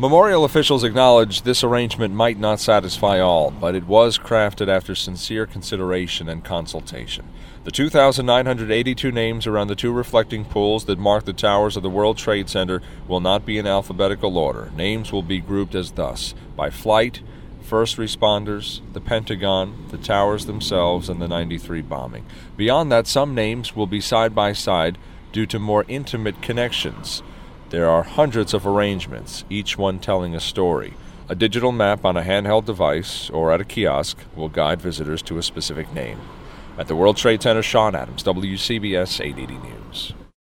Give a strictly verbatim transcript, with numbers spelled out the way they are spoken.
Memorial officials acknowledge this arrangement might not satisfy all, but it was crafted after sincere consideration and consultation. The two thousand nine hundred eighty-two names around the two reflecting pools that mark the towers of the World Trade Center will not be in alphabetical order. Names will be grouped as thus: by flight, first responders, the Pentagon, the towers themselves, and the ninety-three bombing. Beyond that, some names will be side by side due to more intimate connections. There are hundreds of arrangements, each one telling a story. A digital map on a handheld device or at a kiosk will guide visitors to a specific name. At the World Trade Center, Sean Adams, W C B S eight eighty News.